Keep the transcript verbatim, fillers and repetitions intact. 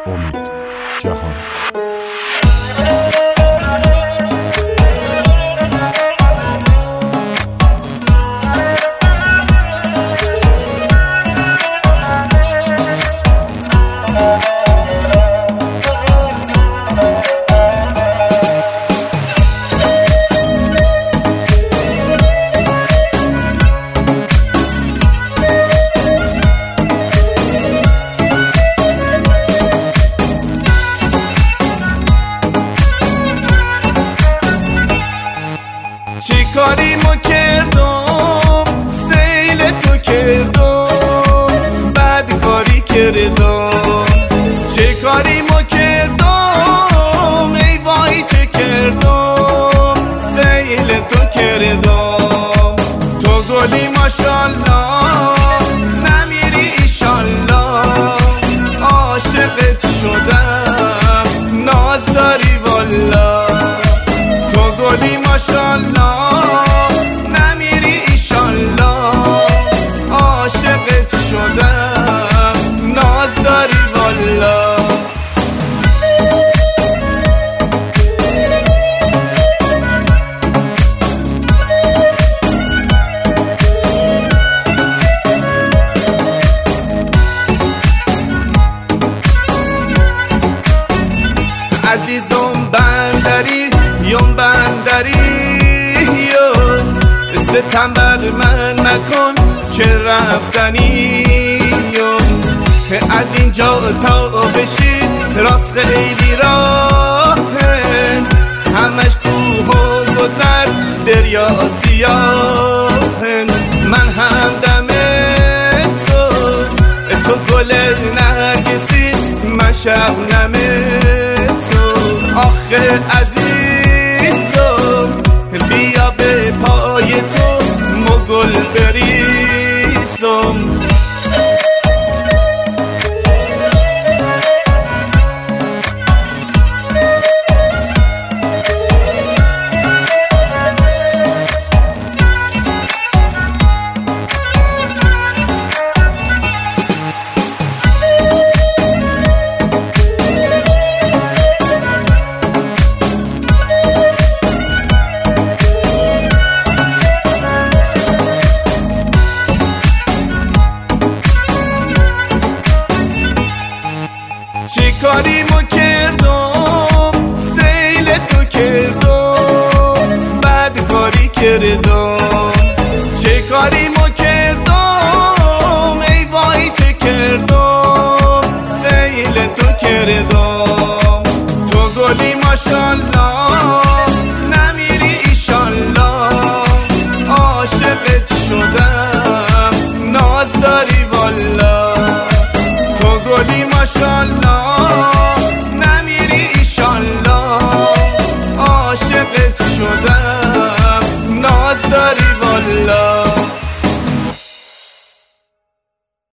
امید جهان. چی کاری ما کردم سیل تو کردم بد کاری کردم چه کاری ما کردم ای وای چه کردم سیل تو کردم تو گلی ماشالله نمیری ایشالله عاشقت شدم ناز داری والا تو گلی ماشالله نمیری ایشالله عاشقت شدم ناز داری والا عزیزم بندری یم بندری ستم بر من مکن که رفتنی از اینجا تا بشید راست خیلی راهه همش کوه و گذر دریا سیاهن من هم دم تو تو گل نرگسی من شبنم تو آخه عزیزم بیا به پای تو مگل بریزم چی کاری ما کردم سیل تو کردم بد کاری کردم چه کاری ما کردم ای وای چه کردم سیل تو کردم تو گلی ماشالله نمیری ایشالله عاشقت شدم ناز داری والا تو گلی ماشالله نمیری ایشالله عاشقت شدم